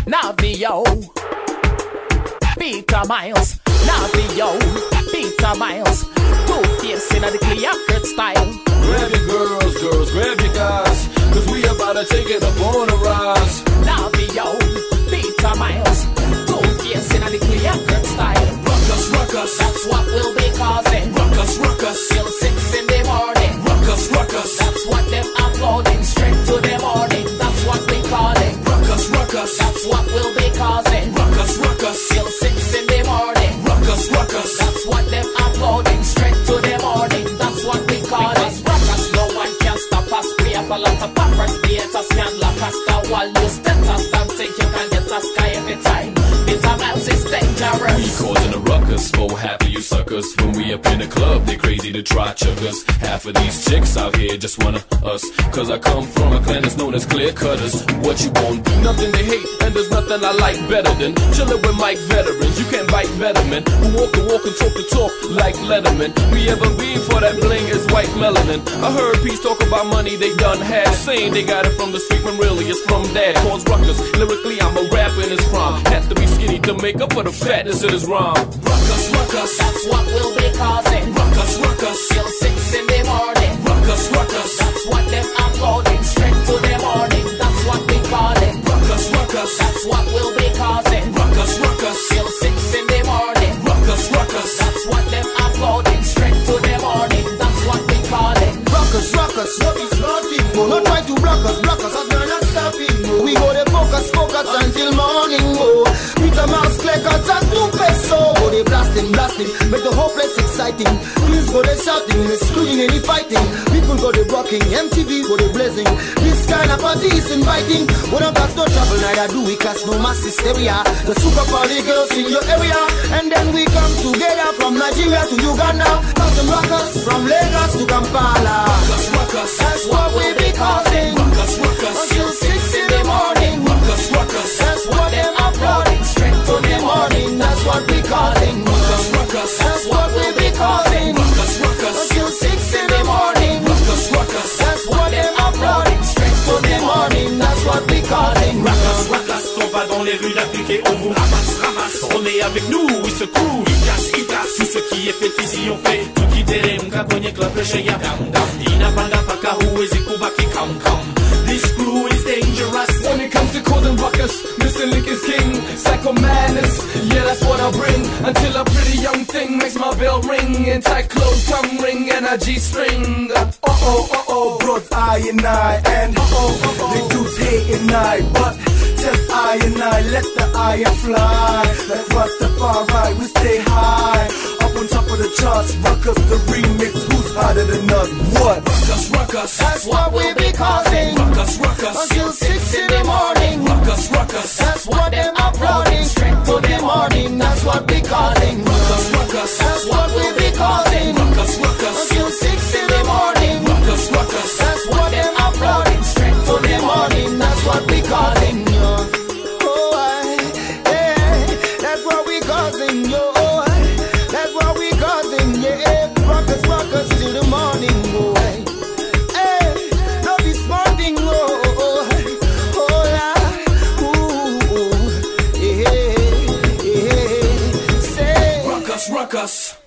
Navio, Peter Miles, Navio, Peter Miles, two-face in the clear cut style. Grab your girls, grab your guys, cause we about to take it up on a rise. Navio, Peter Miles, two-face in the clear cut style. Ruckus, that's what we'll be causing. Ruckus, till 6 in the morning. Ruckus, that's what them uploading. Straight to the morning, that's what we call it. Ruckus, that's what we'll be causing. Ruckus, till 6 in the morning. Ruckus, that's what them uploading. Straight to the morning, that's what we call it. Ruckus, no one can stop us. We have a lot of poppers, theaters can lock us. The wall new status, don't think you can get us sky every time. Peter Miles is dangerous. We causing a ruckus for half of you suckers. When we up in the club, they crazy to try chuggers. Half of these chicks out here just wanna us. Cause I come from a clan that's known as clear cutters. What you want? Nothing they hate, and there's nothing I like better than chillin' with Mike veterans. You can't bite better men who walk the walk and talk the talk like Letterman. We ever been for that bling is white melanin. I heard peace talk about money they done had. Saying they got it from the street when really it's from dad. Cause ruckus, lyrically I'm a rapper in his prime. Have to be skinny to make up for the fatness in his rhyme. Ruckus, that's what we'll be causing. Ruckus, till 6 in the morning. Ruckus, that's what them uploading. Straight to the morning, that's what we call it. Ruckus, that's what we'll be causing. Ruckus, till 6 in the morning. Ruckus, that's what them uploading. Straight to the morning, that's what we call it. Ruckus, no be smarting. No try to block us as we're not stopping. We go to focus until morning. Peter Miles, clear cuts and 2 pesos. Go they blasting, make the whole place exciting. Please go they shouting, excluding any fighting. People go they rocking, MTV go they blazing. This kind of party is inviting. We don't cause no trouble, neither do we cause no mass hysteria. The super party girls in your area, and then we come together from Nigeria to Uganda. Causing rockers from Lagos to Kampala. Ruckus, that's what we be causing. Ruckus, until 6 in the morning. Ruckus, that's what them uploading. Straight to the morning, that's what we causing. Ruckus, that's what we be causing. Ruckus, until 6 in the morning. Ruckus, that's what them uploading. Straight to the morning, that's what we causing. Ruckus, on va dans les rues d'Afrique et on vous ramasse. On est avec nous, oui secoue, Itas, tout ce qui est fait ici on fait. Tout qui terem, kaponye klape cheya dam. Ina panda paka huwezi kubaki kam. This crew is dangerous. When it comes to causing ruckus, Mr. Link is king. Psycho madness, yeah, that's what I bring. Until a pretty young thing makes my bell ring. And tight clothes come ring and a G-string. Broads I and I, and they dudes hate and I, but just I and I, let the iron fly. Like Rastafari, we stay high, up on top of the charts. Ruckus, the remix, who's harder than us? What? Ruckus, that's what we be causing. Ruckus, until 6 in the morning. Ruckus, that's what them uploading. Straight to the morning, that's what we causing. Ruckus, that's what we be causing. Ruckus, until 6 in the morning. Ruckus, that's what them uploading. Straight to the morning, that's what we causing. That's what we causing, yo. That's what we causing, yeah. Ruckus till the morning, boy. Hey, no be smarting, oh, yeah. Say Ruckus.